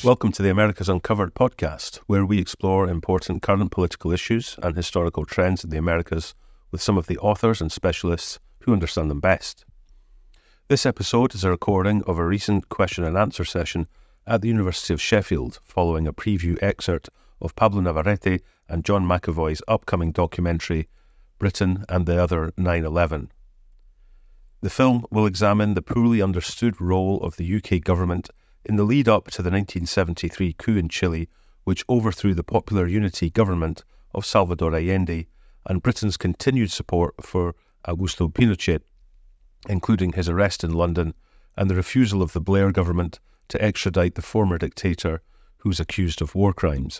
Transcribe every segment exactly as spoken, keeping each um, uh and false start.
Welcome to the Americas Uncovered podcast, where we explore important current political issues and historical trends in the Americas with some of the authors and specialists who understand them best. This episode is a recording of a recent question and answer session at the University of Sheffield, following a preview excerpt of Pablo Navarrete and John McAvoy's upcoming documentary, Britain and the Other nine eleven. The film will examine the poorly understood role of the U K government in the lead-up to the nineteen seventy-three coup in Chile, which overthrew the Popular Unity government of Salvador Allende, and Britain's continued support for Augusto Pinochet, including his arrest in London and the refusal of the Blair government to extradite the former dictator who was accused of war crimes.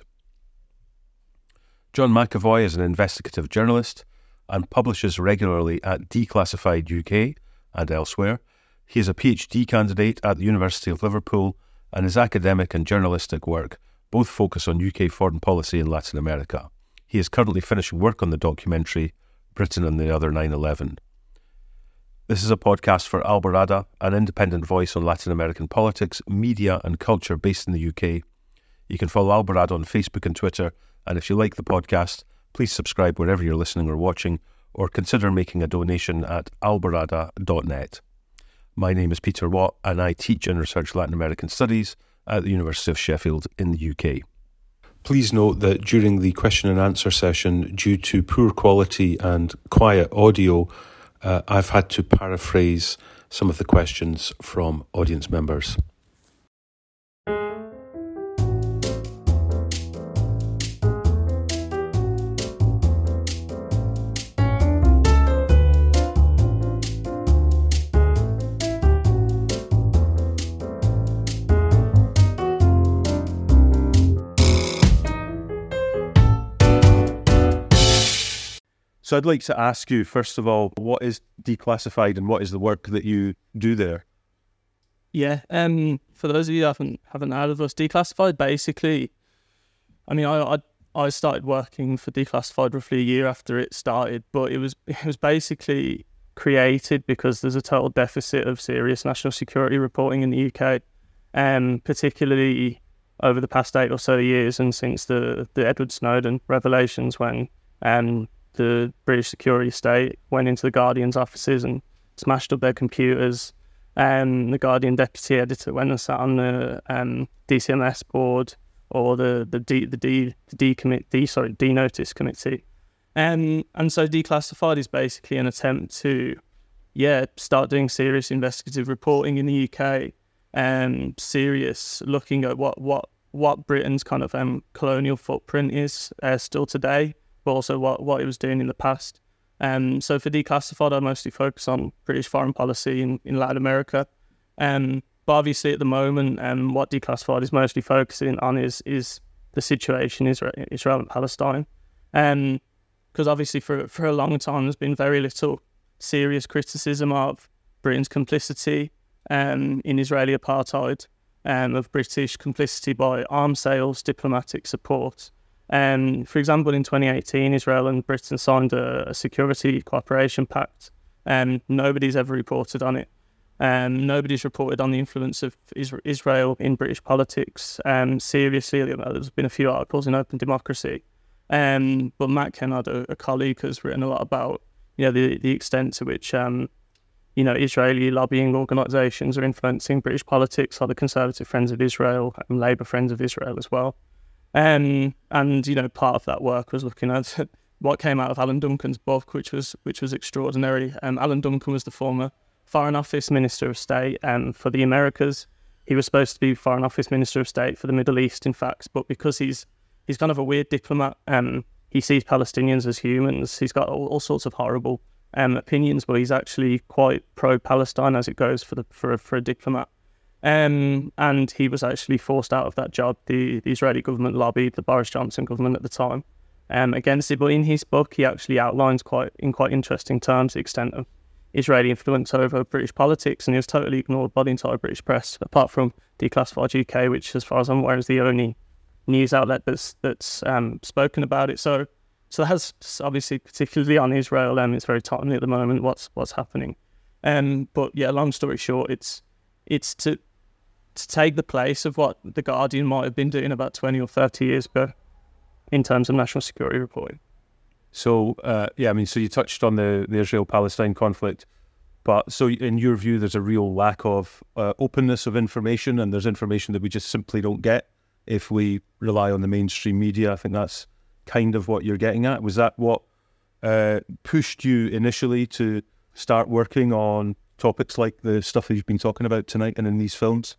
John McAvoy is an investigative journalist and publishes regularly at Declassified U K and elsewhere. He is a PhD candidate at the University of Liverpool, and his academic and journalistic work both focus on U K foreign policy in Latin America. He is currently finishing work on the documentary Britain and the Other nine eleven. This is a podcast for Alborada, an independent voice on Latin American politics, media and culture based in the U K. You can follow Alborada on Facebook and Twitter, and if you like the podcast, please subscribe wherever you're listening or watching, or consider making a donation at alborada dot net. My name is Peter Watt, and I teach and research Latin American studies at the University of Sheffield in the U K. Please note that during the question and answer session, due to poor quality and quiet audio, uh, I've had to paraphrase some of the questions from audience members. So I'd like to ask you, first of all, what is Declassified and what is the work that you do there? Yeah, um, for those of you who haven't, haven't heard of us, Declassified basically, I mean, I, I I started working for Declassified roughly a year after it started, but it was it was basically created because there's a total deficit of serious national security reporting in the U K, um, particularly over the past eight or so years and since the, the Edward Snowden revelations when um. the British security state went into the Guardian's offices and smashed up their computers. Um, the Guardian deputy editor went and sat on the um, D C M S board or the the D the D the D commit D sorry D notice committee. Um, and so Declassified is basically an attempt to yeah start doing serious investigative reporting in the U K. Um, serious looking at what what what Britain's kind of um, colonial footprint is uh, still today, but also what, what it was doing in the past. Um, so for Declassified, I mostly focus on British foreign policy in, in Latin America. Um, but obviously at the moment, um, what Declassified is mostly focusing on is is the situation in Israel, Israel and Palestine. Because um, obviously for, for a long time, there's been very little serious criticism of Britain's complicity um, in Israeli apartheid, um, of British complicity by arms sales, diplomatic support. Um, for example, in twenty eighteen, Israel and Britain signed a, a security cooperation pact. Um, nobody's ever reported on it. Um, nobody's reported on the influence of Is- Israel in British politics. Um, seriously, there's been a few articles in Open Democracy. Um, but Matt Kennard, a, a colleague, has written a lot about you know the, the extent to which um, you know Israeli lobbying organisations are influencing British politics, like the Conservative Friends of Israel and Labour Friends of Israel as well. Um, and, you know, part of that work was looking at what came out of Alan Duncan's book, which was which was extraordinary. Um, Alan Duncan was the former Foreign Office Minister of State um, for the Americas. He was supposed to be Foreign Office Minister of State for the Middle East, in fact, but because he's he's kind of a weird diplomat, um, he sees Palestinians as humans. He's got all, all sorts of horrible um, opinions, but he's actually quite pro-Palestine as it goes for the for a, for a diplomat. Um, and he was actually forced out of that job. The, the Israeli government lobbied the Boris Johnson government at the time um, against it. But in his book, he actually outlines quite in quite interesting terms the extent of Israeli influence over British politics, and he was totally ignored by the entire British press, apart from Declassified U K, which, as far as I'm aware, is the only news outlet that's that's um, spoken about it. So, so that's obviously particularly on Israel. Um, it's very timely at the moment. What's what's happening? Um, but yeah, long story short, it's it's to to take the place of what The Guardian might have been doing about twenty or thirty years ago in terms of national security reporting. So, uh, yeah, I mean, so you touched on the, the Israel-Palestine conflict, but so in your view, there's a real lack of uh, openness of information, and there's information that we just simply don't get if we rely on the mainstream media. I think that's kind of what you're getting at. Was that what uh, pushed you initially to start working on topics like the stuff that you've been talking about tonight and in these films?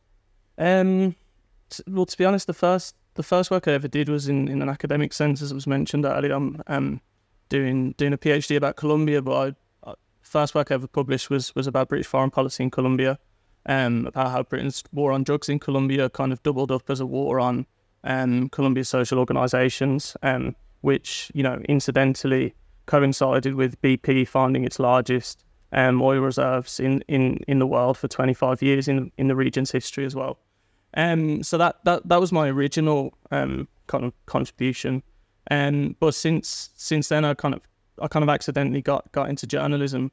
Um, well, to be honest, the first the first work I ever did was in, in an academic sense, as it was mentioned earlier. I'm um, doing doing a PhD about Colombia, but I, I, first work I ever published was was about British foreign policy in Colombia, um, about how Britain's war on drugs in Colombia kind of doubled up as a war on um, Colombia's social organisations, um, which, you know, incidentally coincided with B P finding its largest um, oil reserves in, in, in the world for twenty-five years in in the region's history as well. Um, so that, that that was my original um, kind of contribution. Um, but since since then, I kind of I kind of accidentally got, got into journalism,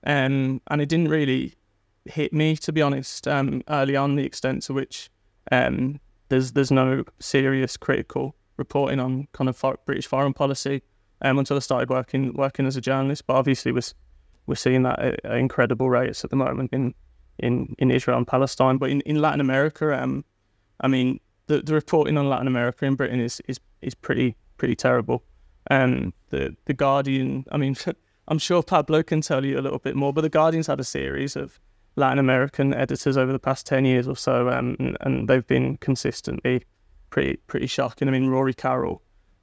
um, and it didn't really hit me, to be honest, um, early on, the extent to which um, there's there's no serious critical reporting on kind of for, British foreign policy um, until I started working working as a journalist. But obviously, we're we're seeing that at, at incredible rates at the moment in in, in Israel and Palestine. But in, in Latin America, um, I mean, the, the reporting on Latin America in Britain is is is pretty. pretty terrible. Um, the the Guardian, I mean, I'm sure Pablo can tell you a little bit more, but the Guardian's had a series of Latin American editors over the past ten years or so, um, and, and they've been consistently pretty pretty shocking. I mean, Rory Carroll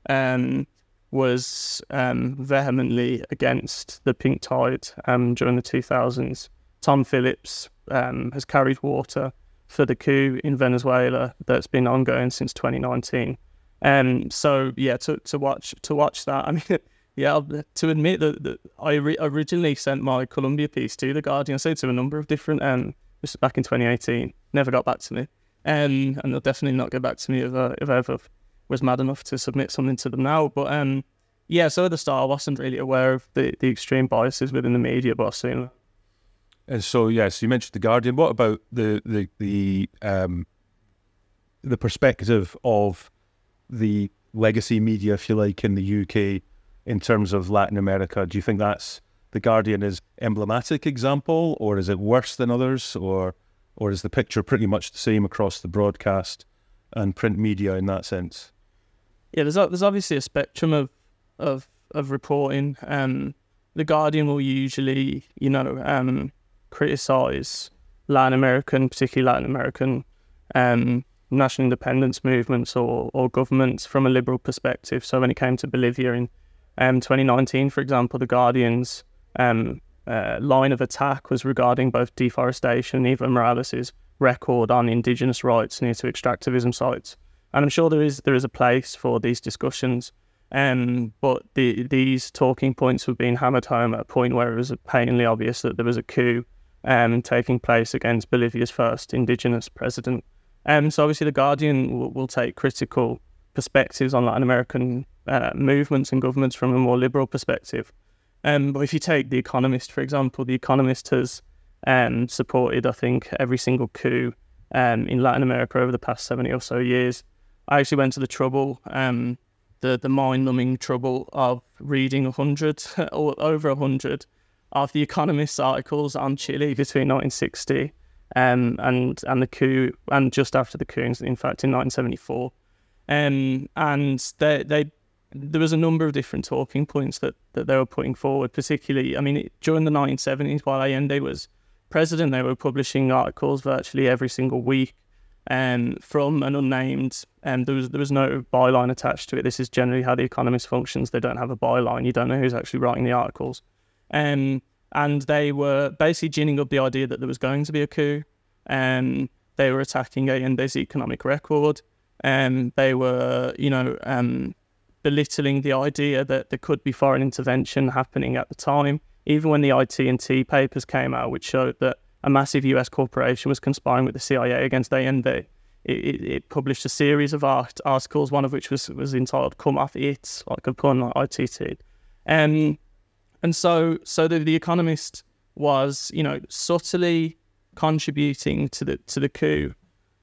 um, was um, vehemently against the pink tide um, during the two thousands. Tom Phillips um, has carried water for the coup in Venezuela that's been ongoing since twenty nineteen. Um, so yeah, to to watch to watch that. I mean, yeah, to admit that, that I re- originally sent my Colombia piece to The Guardian, I said to a number of different, um, this was back in twenty eighteen, never got back to me, um, and they'll definitely not get back to me if I, if I ever was mad enough to submit something to them now. But um, yeah, so at the start I wasn't really aware of the, the extreme biases within the media, but I've seen that. And so, yes, yeah, so you mentioned The Guardian. What about the the the um, the perspective of the legacy media, if you like, in the U K in terms of Latin America? Do you think that's The Guardian is emblematic example, or is it worse than others, or or is the picture pretty much the same across the broadcast and print media in that sense? Yeah, there's there's obviously a spectrum of of of reporting. Um, The Guardian will usually, you know, um, criticise Latin American, particularly Latin American um national independence movements or, or governments from a liberal perspective. So when it came to Bolivia in um, twenty nineteen, for example, The Guardian's um, uh, line of attack was regarding both deforestation and Evo Morales' record on indigenous rights near to extractivism sites. And I'm sure there is there is a place for these discussions, um, but the, these talking points were being hammered home at a point where it was painfully obvious that there was a coup um, taking place against Bolivia's first indigenous president. Um, so obviously The Guardian will, will take critical perspectives on Latin American uh, movements and governments from a more liberal perspective. Um, but if you take The Economist, for example, The Economist has um, supported, I think, every single coup um, in Latin America over the past seventy or so years. I actually went to the trouble, um, the, the mind-numbing trouble of reading one hundred or over one hundred of The Economist's articles on Chile between nineteen sixty Um, and and the coup, and just after the coup, in fact, in nineteen seventy-four, um, and they they there was a number of different talking points that, that they were putting forward. Particularly, I mean, it, during the nineteen seventies, while Allende was president, they were publishing articles virtually every single week, um, from an unnamed, and um, there was there was no byline attached to it. This is generally how The Economist functions. They don't have a byline. You don't know who's actually writing the articles, um. And they were basically ginning up the idea that there was going to be a coup. Um, they were attacking Allende's economic record. Um, they were, you know, um, belittling the idea that there could be foreign intervention happening at the time. Even when the I T and T papers came out, which showed that a massive U S corporation was conspiring with the C I A against Allende, it, it, it published a series of art, articles, one of which was, was entitled "Come Off It," like a pun, like I T T. Um, And so, so the, the Economist was, you know, subtly contributing to the to the coup,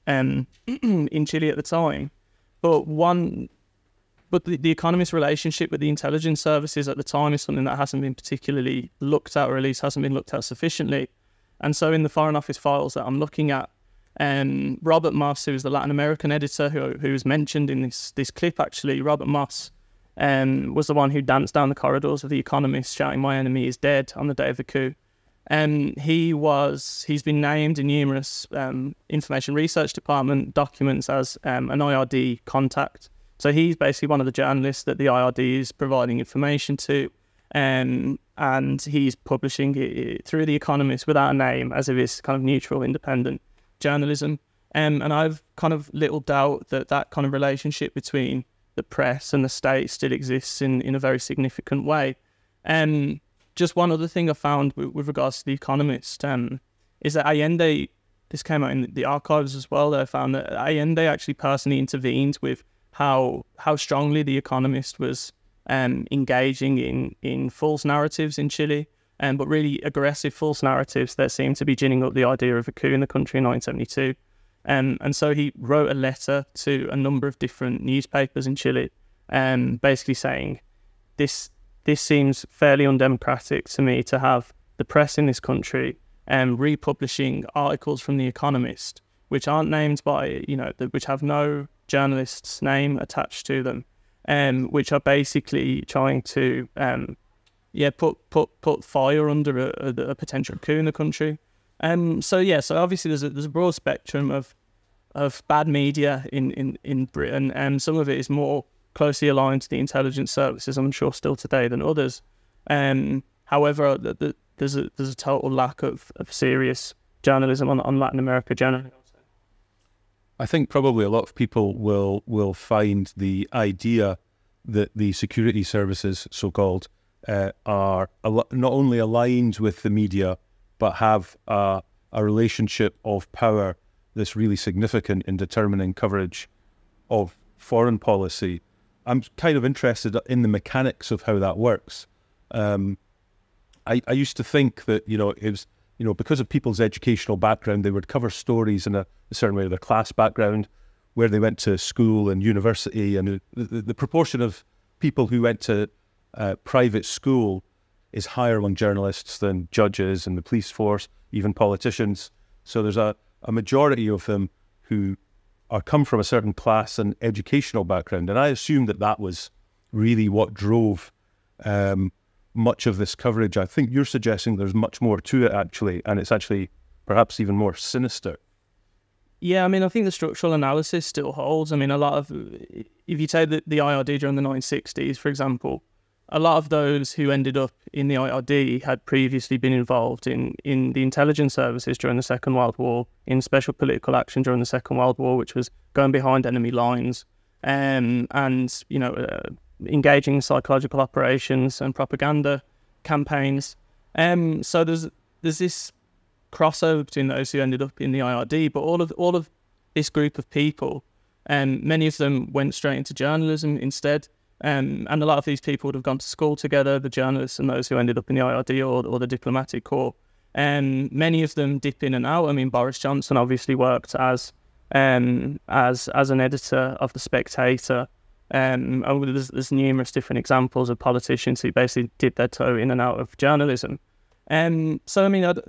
um, in Chile at the time. But one, but the, the Economist relationship with the intelligence services at the time is something that hasn't been particularly looked at, or at least hasn't been looked at sufficiently. And so in the Foreign Office files that I'm looking at, um, Robert Moss, who is the Latin American editor who who was mentioned in this this clip, actually, Robert Moss um, was the one who danced down the corridors of the Economist shouting, "My enemy is dead," on the day of the coup. Um, he was, he's been named in numerous um, Information Research Department documents as um, an I R D contact. So he's basically one of the journalists that the I R D is providing information to, um, and he's publishing it through The Economist without a name, as if it's kind of neutral, independent journalism. Um, and I've kind of little doubt that that kind of relationship between the press and the state still exists in, in a very significant way. Um, Just one other thing I found with, with regards to The Economist um, is that Allende, this came out in the archives as well, I found that Allende actually personally intervened with how how strongly The Economist was um, engaging in, in false narratives in Chile, um, but really aggressive false narratives that seemed to be ginning up the idea of a coup in the country in nineteen seventy-two. Um, and so he wrote a letter to a number of different newspapers in Chile, um, basically saying, this... This seems fairly undemocratic to me, to have the press in this country um, republishing articles from The Economist, which aren't named by, you know, which have no journalist's name attached to them, um, which are basically trying to, um, yeah, put put put fire under a, a, a potential coup in the country. Um, so yeah, so obviously there's a there's a broad spectrum of of bad media in in in Britain, and some of it is more closely aligned to the intelligence services, I'm sure, still today than others. Um, however, the, the, there's a there's a total lack of, of serious journalism on, on Latin America generally. I think probably a lot of people will will find the idea that the security services, so-called, uh, are al- not only aligned with the media, but have a, a relationship of power that's really significant in determining coverage of foreign policy. I'm kind of interested in the mechanics of how that works. Um, I, I used to think that, you know, it was, you know, because of people's educational background, they would cover stories in a, a certain way, their class background, where they went to school and university, and the, the, the proportion of people who went to uh, private school is higher among journalists than judges and the police force, even politicians. So there's a, a majority of them who or come from a certain class and educational background. And I assume that that was really what drove um, much of this coverage. I think you're suggesting there's much more to it, actually, and it's actually perhaps even more sinister. Yeah, I mean, I think the structural analysis still holds. I mean, a lot of, if you take the, the I R D during the nineteen sixties, for example, a lot of those who ended up in the I R D had previously been involved in, in the intelligence services during the Second World War, in special political action during the Second World War, which was going behind enemy lines, um, and, you know, uh, engaging in psychological operations and propaganda campaigns. Um, so there's there's this crossover between those who ended up in the I R D, but all of all of this group of people, um, many of them went straight into journalism instead. Um, and a lot of these people would have gone to school together, the journalists and those who ended up in the I R D or, or the diplomatic corps. And um, many of them dip in and out. I mean, Boris Johnson obviously worked as um, as as an editor of The Spectator. Um, and there's, there's numerous different examples of politicians who basically dip their toe in and out of journalism. Um, so, I mean, I,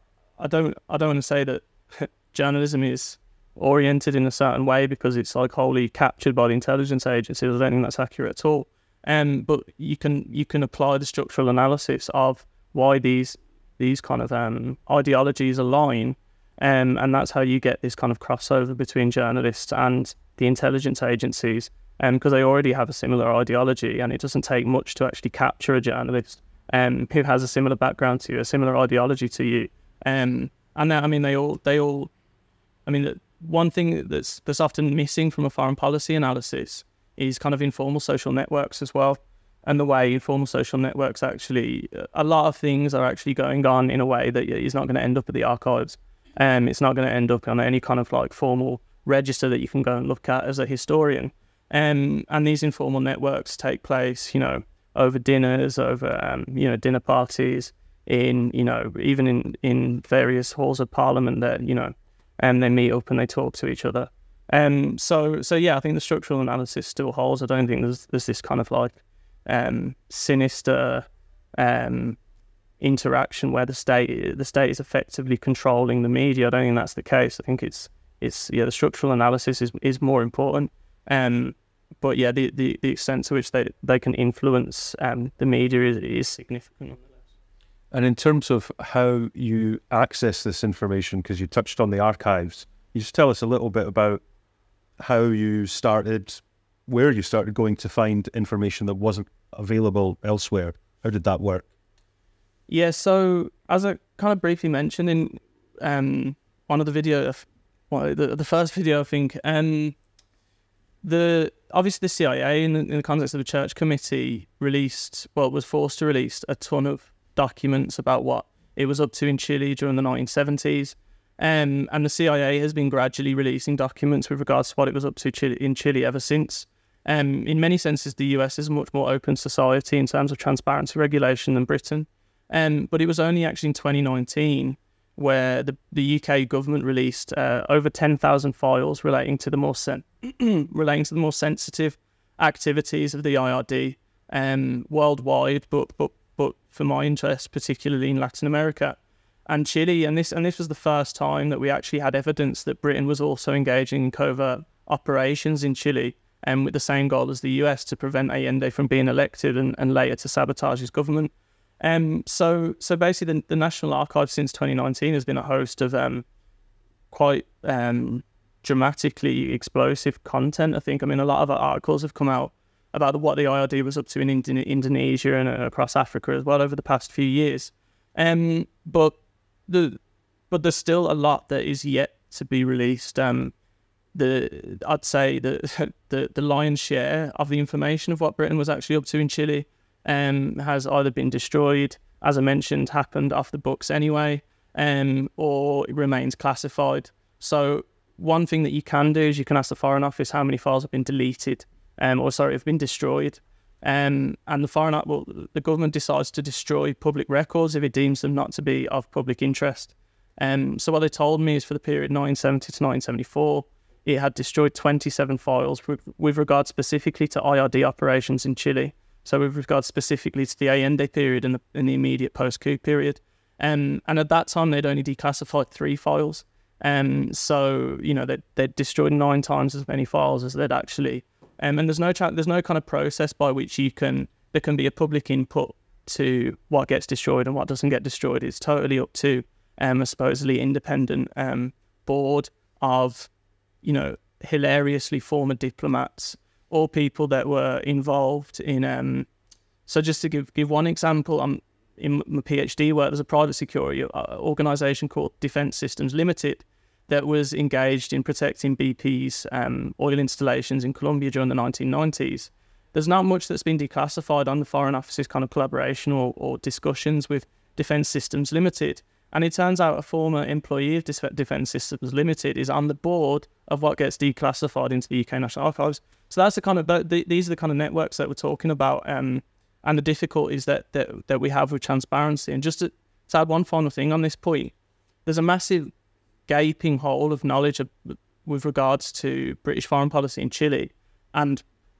I don't I don't want to say that journalism is oriented in a certain way because it's like wholly captured by the intelligence agencies. I don't think that's accurate at all. Um, but you can you can apply the structural analysis of why these these kind of um, ideologies align, um, and that's how you get this kind of crossover between journalists and the intelligence agencies, because um, they already have a similar ideology, and it doesn't take much to actually capture a journalist um, who has a similar background to you, a similar ideology to you. Um, and I mean, they all they all, I mean. The, One thing that's that's often missing from a foreign policy analysis is kind of informal social networks as well, and the way informal social networks actually, a lot of things are actually going on in a way that is not going to end up at the archives, and um, it's not going to end up on any kind of like formal register that you can go and look at as a historian. Um, and these informal networks take place, you know, over dinners, over um, you know dinner parties, in you know even in in various halls of parliament that you know. and they meet up and they talk to each other. Um, so so yeah, I think the structural analysis still holds. I don't think there's there's this kind of like um, sinister um, interaction where the state the state is effectively controlling the media. I don't think that's the case. I think it's it's yeah the structural analysis is is more important. Um, but yeah, the, the, the extent to which they, they can influence um, the media is is significant. And in terms of how you access this information, because you touched on the archives, you just tell us a little bit about how you started, where you started going to find information that wasn't available elsewhere. How did that work? Yeah, so as I kind of briefly mentioned in um, one of the video, well, the, the first video, I think, um, the obviously the C I A in the, in the context of a church committee released, well, was forced to release a ton of documents about what it was up to in Chile during the nineteen seventies. Um, and the C I A has been gradually releasing documents with regards to what it was up to Chile, in Chile ever since. Um, in many senses, the U S is a much more open society in terms of transparency regulation than Britain. Um, but it was only actually in twenty nineteen where the, the U K government released uh, over ten thousand files relating to the more sen- relating to the more sensitive activities of the I R D um, worldwide, but but but for my interest, particularly in Latin America and Chile. And this and this was the first time that we actually had evidence that Britain was also engaging in covert operations in Chile, and um, with the same goal as the U S to prevent Allende from being elected and, and later to sabotage his government. Um, so so basically the, the National Archive since twenty nineteen has been a host of um, quite um, dramatically explosive content, I think. I mean, a lot of articles have come out about what the I R D was up to in Ind- Indonesia and uh, across Africa as well over the past few years. Um, but the but there's still a lot that is yet to be released. Um, the I'd say the, the the lion's share of the information of what Britain was actually up to in Chile um, has either been destroyed, as I mentioned, happened off the books anyway, um, or it remains classified. So one thing that you can do is you can ask the Foreign Office how many files have been deleted. Um, or sorry, have been destroyed, um, and the foreign well, the government decides to destroy public records if it deems them not to be of public interest. Um, so what they told me is for the period nineteen seventy to nineteen seventy-four, it had destroyed twenty-seven files with, with regard specifically to I R D operations in Chile. So with regard specifically to the Allende period and the, in the immediate post-coup period, um, and at that time they'd only declassified three files. Um, so you know they they'd destroyed nine times as many files as they'd actually. Um, and there's no tra- there's no kind of process by which you can there can be a public input to what gets destroyed and what doesn't get destroyed. It's totally up to um, a supposedly independent um, board of, you know, hilariously former diplomats or people that were involved in. Um, so just to give give one example, I'm in my PhD work. There's a private security organisation called Defence Systems Limited that was engaged in protecting B P's um, oil installations in Colombia during the nineteen nineties. There's not much that's been declassified on the Foreign Office's kind of collaboration or, or discussions with Defence Systems Limited. And it turns out a former employee of Defence Systems Limited is on the board of what gets declassified into the U K National Archives. So that's the kind of the, these are the kind of networks that we're talking about, um, and the difficulties that, that that we have with transparency. And just to, to add one final thing on this point, there's a massive gaping hole of knowledge of, with regards to British foreign policy in Chile and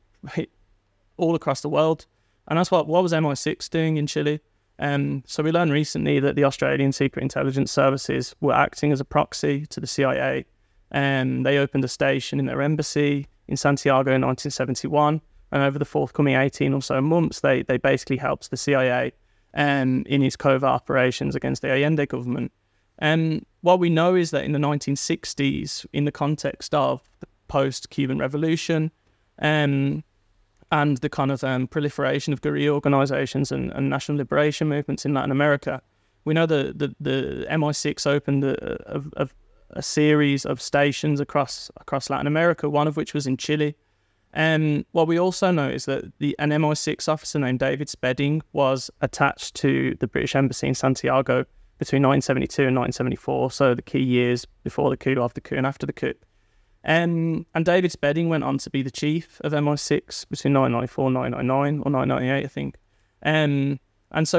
all across the world. And that's what what was M I six doing in Chile. Um, so we learned recently that the Australian Secret Intelligence Services were acting as a proxy to the C I A. And they opened a station in their embassy in Santiago in nineteen seventy-one. And over the forthcoming eighteen or so months, they they basically helped the C I A um, in its covert operations against the Allende government. And what we know is that in the nineteen sixties, in the context of the post-Cuban Revolution um, and the kind of um, proliferation of guerrilla organizations and, and national liberation movements in Latin America, we know that the, the M I six opened a, a, a series of stations across across Latin America, one of which was in Chile. And what we also know is that the, an M I six officer named David Spedding was attached to the British Embassy in Santiago between nineteen seventy-two and nineteen seventy-four, so the key years before the coup, after the coup, and after the coup. Um, and David Spedding went on to be the chief of M I six between nineteen ninety-four and nineteen ninety-nine, or nineteen ninety-eight, I think. Um, and so we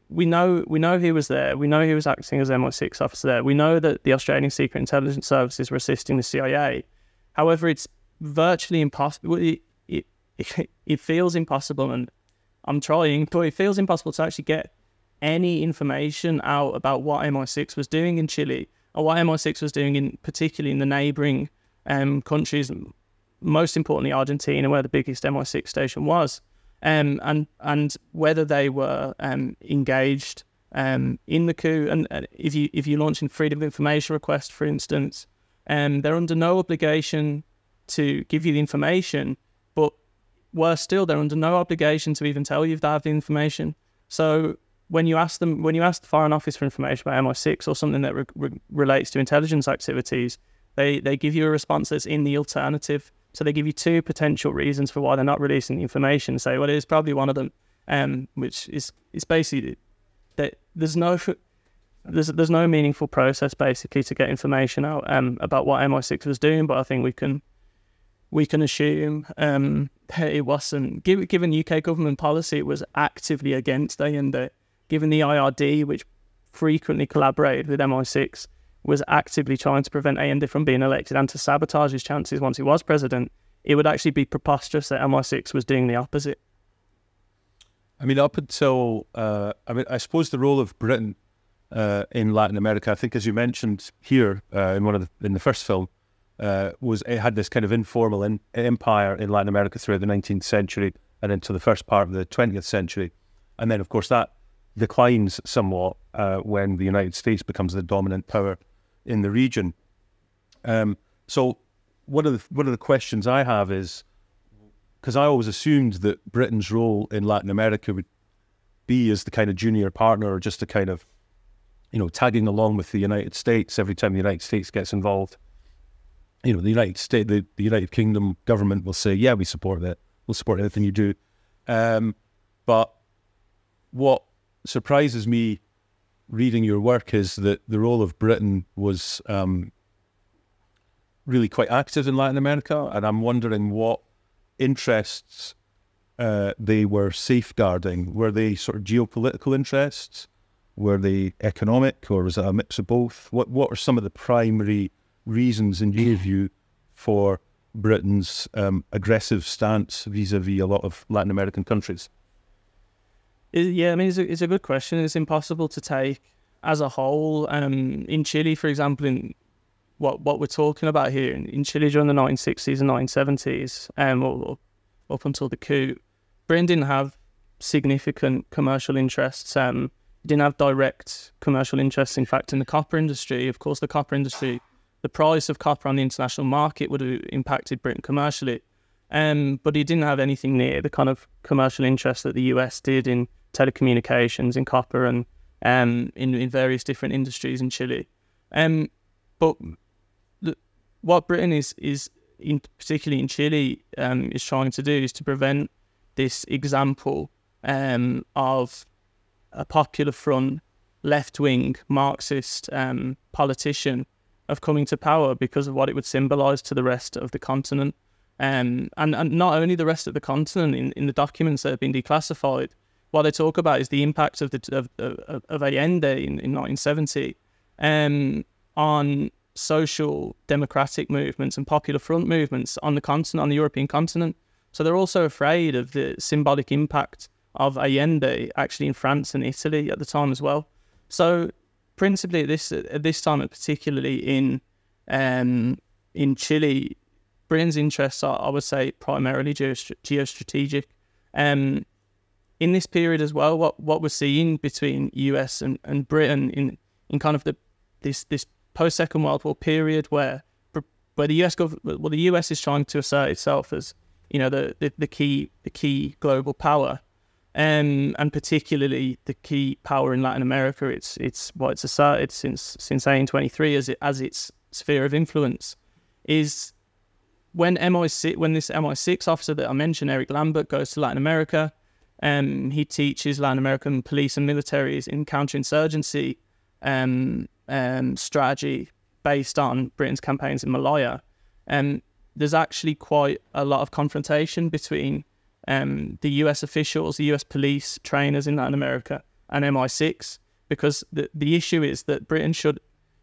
we know we know he was there. We know he was acting as M I six officer there. We know that the Australian Secret Intelligence Services were assisting the C I A. However, it's virtually impossible. It, it, it, it feels impossible, and I'm trying, but it feels impossible to actually get any information out about what M I six was doing in Chile, or what M I six was doing in particularly in the neighbouring um, countries, most importantly Argentina, where the biggest M I six station was. Um, and and whether they were um, engaged um, in the coup, and uh, if you if you're launching freedom of information request, for instance, um, they're under no obligation to give you the information, but worse still, they're under no obligation to even tell you if they have the information. So when you ask them, when you ask the Foreign Office for information about M I six or something that re- re- relates to intelligence activities, they they give you a response that's in the alternative. So they give you two potential reasons for why they're not releasing the information. Say, well, it is probably one of them, um, which is is basically that there's no there's there's no meaningful process basically to get information out um, about what M I six was doing. But I think we can we can assume um, that it wasn't. Given, given U K government policy, it was actively against A N D. Given the I R D, which frequently collaborated with M I six, was actively trying to prevent A N D from being elected and to sabotage his chances once he was president, it would actually be preposterous that M I six was doing the opposite. I mean, up until, uh, I mean, I suppose the role of Britain uh, in Latin America, I think as you mentioned here uh, in one of the, in the first film, uh, was it had this kind of informal in, empire in Latin America throughout the nineteenth century and into the first part of the twentieth century. And then, of course, that declines somewhat uh, when the United States becomes the dominant power in the region. Um, so one of the one of the questions I have is, because I always assumed that Britain's role in Latin America would be as the kind of junior partner, or just a kind of, you know, tagging along with the United States every time the United States gets involved. You know, the United States, the, the United Kingdom government will say, yeah, we support that. We'll support anything you do. Um, but what surprises me reading your work is that the role of Britain was um, really quite active in Latin America, and I'm wondering what interests uh, they were safeguarding. Were they sort of geopolitical interests? Were they economic, or was it a mix of both? What What are some of the primary reasons, in your view, for Britain's um, aggressive stance vis-a-vis a lot of Latin American countries? Yeah, I mean, it's a, it's a good question. It's impossible to take as a whole. Um, in Chile, for example, in what what we're talking about here, in, in Chile during the nineteen sixties and nineteen seventies, um, or, or up until the coup, Britain didn't have significant commercial interests. Um, didn't have direct commercial interests, in fact, in the copper industry. Of course, the copper industry, the price of copper on the international market would have impacted Britain commercially. Um, but he didn't have anything near the kind of commercial interest that the U S did in telecommunications, in copper, and um, in, in various different industries in Chile. Um, but the, what Britain is, is in, particularly in Chile, um, is trying to do is to prevent this example um, of a Popular Front, left-wing Marxist um, politician of coming to power because of what it would symbolise to the rest of the continent. Um, and, and not only the rest of the continent, in, in the documents that have been declassified, what they talk about is the impact of the of, of, of Allende in, in nineteen seventy um, on social democratic movements and Popular Front movements on the continent, on the European continent. So they're also afraid of the symbolic impact of Allende actually in France and Italy at the time as well. So principally at this at this time, and particularly in um, in Chile, Britain's interests are, I would say, primarily geostr- geostrategic. Um, in this period as well, what, what we're seeing between U S and, and Britain in, in kind of the this this post Second World War period, where where the U S gov- well the U S is trying to assert itself as, you know, the, the, the key the key global power, um, and particularly the key power in Latin America. It's it's what it's asserted since since eighteen twenty-three as it as its sphere of influence is. When M I six, when this M I six officer that I mentioned, Eric Lambert, goes to Latin America, um, he teaches Latin American police and militaries in counterinsurgency um, um, strategy based on Britain's campaigns in Malaya. Um, there's actually quite a lot of confrontation between um, the U S officials, the U S police trainers in Latin America, and M I six, because the, the issue is that Britain should,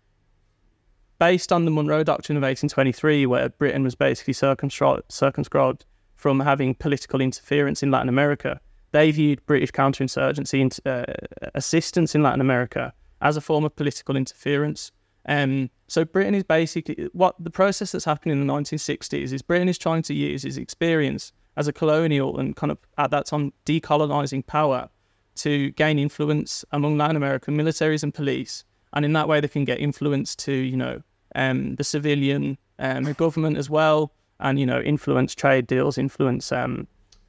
based on the Monroe Doctrine of eighteen twenty-three, where Britain was basically circumscribed, circumscribed from having political interference in Latin America, they viewed British counterinsurgency and uh, assistance in Latin America as a form of political interference. Um, so Britain is basically, what the process that's happening in the nineteen sixties is Britain is trying to use its experience as a colonial and kind of at that time decolonising power to gain influence among Latin American militaries and police, and in that way they can get influence to, you know, um, the civilian um, government as well, and, you know, influence trade deals, influence um,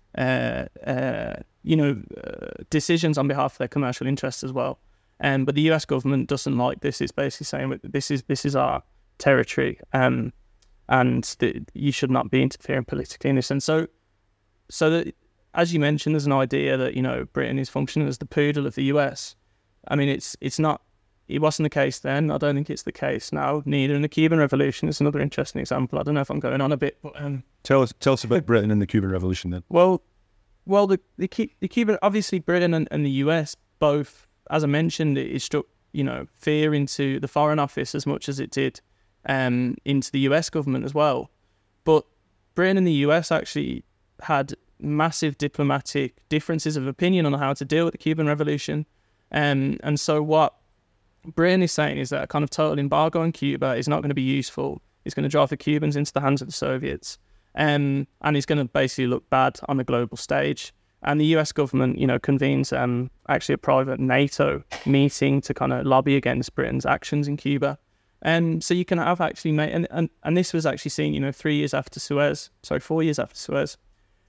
uh, uh, you know uh, decisions on behalf of their commercial interests as well. Um, but the U S government doesn't like this. It's basically saying this is this is our territory, um, and th- you should not be interfering politically in this. And so, so that, as you mentioned, there's an idea that, you know, Britain is functioning as the poodle of the U S. I mean, it's it's not. It wasn't the case then. I don't think it's the case now. Neither. In the Cuban Revolution is another interesting example. I don't know if I'm going on a bit, but um, tell us tell us about Britain and the Cuban Revolution then. Well, well, the the, the Cuban, obviously Britain and, and the U S both, as I mentioned, it struck, you know, fear into the Foreign Office as much as it did um, into the U S government as well. But Britain and the U S actually had massive diplomatic differences of opinion on how to deal with the Cuban Revolution. Um, and so what Britain is saying is that a kind of total embargo on Cuba is not going to be useful. It's going to drive the Cubans into the hands of the Soviets. Um, and it's going to basically look bad on the global stage. And the U S government, you know, convenes um, actually a private NATO meeting to kind of lobby against Britain's actions in Cuba. And so you can have actually made, and, and, and this was actually seen, you know, three years after Suez, sorry, four years after Suez,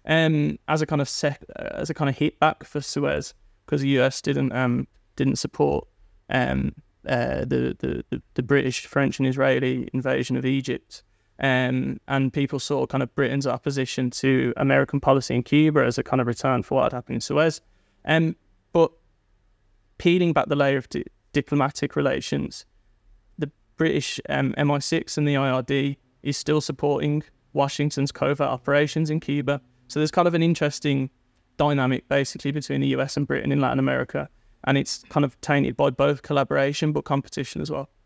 um, as a kind of sec, as a kind of hit back for Suez, because the U S didn't um, didn't support um, uh, the, the, the the British, French, and Israeli invasion of Egypt. Um, and people saw kind of Britain's opposition to American policy in Cuba as a kind of return for what had happened in Suez. Um, but peeling back the layer of di- diplomatic relations, the British um, M I six and the I R D is still supporting Washington's covert operations in Cuba. So there's kind of an interesting dynamic basically between the U S and Britain in Latin America. And it's kind of tainted by both collaboration but competition as well.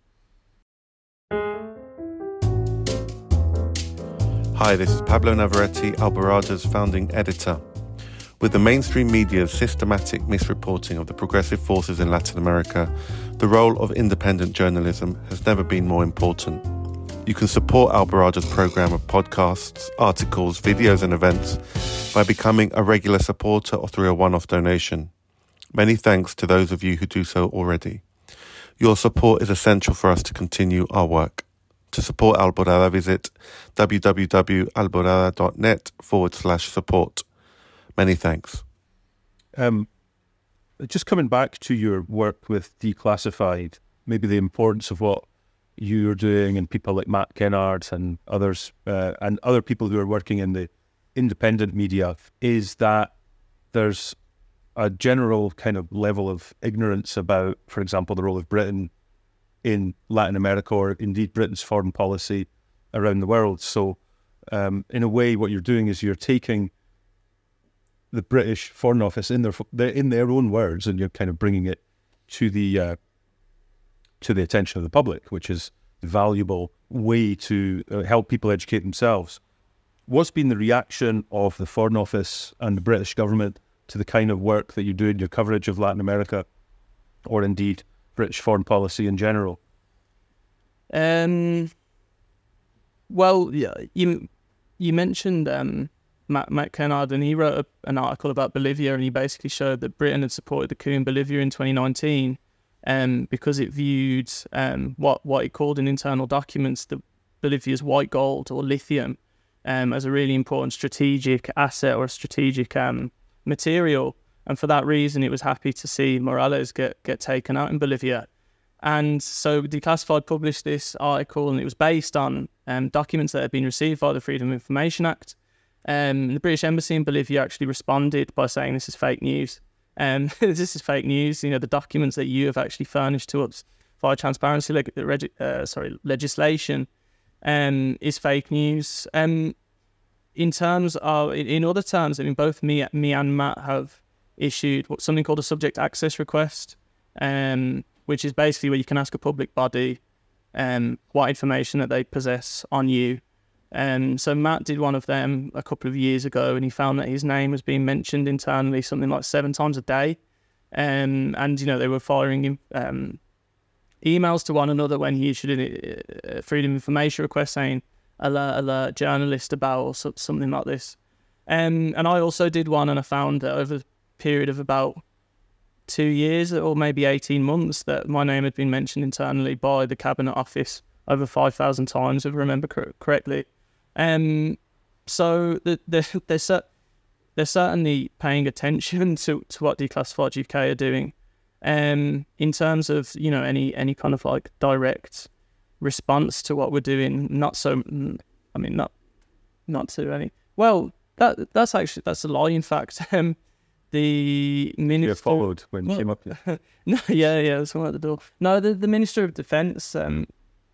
Hi, this is Pablo Navarrete, Alborada's founding editor. With the mainstream media's systematic misreporting of the progressive forces in Latin America, the role of independent journalism has never been more important. You can support Alborada's program of podcasts, articles, videos and events by becoming a regular supporter or through a one-off donation. Many thanks to those of you who do so already. Your support is essential for us to continue our work. To support Alborada, visit www.alborada.net forward slash support. Many thanks. Um, just coming back to your work with Declassified, maybe the importance of what you're doing and people like Matt Kennard and others, uh, and other people who are working in the independent media, is that there's a general kind of level of ignorance about, for example, the role of Britain in Latin America, or indeed Britain's foreign policy around the world. So um, in a way, what you're doing is you're taking the British Foreign Office in their in their own words, and you're kind of bringing it to the uh, to the attention of the public, which is a valuable way to uh, help people educate themselves. What's been the reaction of the Foreign Office and the British government to the kind of work that you do in your coverage of Latin America, or indeed British foreign policy in general? Um, well, yeah, you you mentioned um, Matt, Matt Kennard, and he wrote a, an article about Bolivia, and he basically showed that Britain had supported the coup in Bolivia in twenty nineteen um, because it viewed um, what, what he called in internal documents the Bolivia's white gold or lithium um, as a really important strategic asset or a strategic um, material. And for that reason, it was happy to see Morales get, get taken out in Bolivia. And so Declassified published this article, and it was based on um, documents that had been received via the Freedom of Information Act. Um, the British Embassy in Bolivia actually responded by saying this is fake news. Um, this is fake news. You know, the documents that you have actually furnished to us via transparency leg- reg- uh, sorry, legislation um, is fake news. Um, in terms of, in, in other terms, I mean, both me, me and Matt have issued what something called a subject access request, um, which is basically where you can ask a public body um, what information that they possess on you. Um, so Matt did one of them a couple of years ago, and he found that his name was being mentioned internally something like seven times a day. Um, and, you know, they were firing um, emails to one another when he issued a, a freedom of information request saying, alert, alert, journalist about, or so, something like this. Um, and I also did one, and I found that over a period of about two years or maybe eighteen months that my name had been mentioned internally by the Cabinet Office over five thousand times, if I remember cor- correctly. Um, so the, the, they're, cer- they're certainly paying attention to, to what Declassified U K are doing. Um, in terms of, you know, any any kind of like direct response to what we're doing, not so, I mean, not not to any, well, that that's actually, that's a lie, in fact. Um, the Minister... You followed when well, you came up. No, yeah, yeah, there's someone at the door. No, the, the Minister of Defence, um,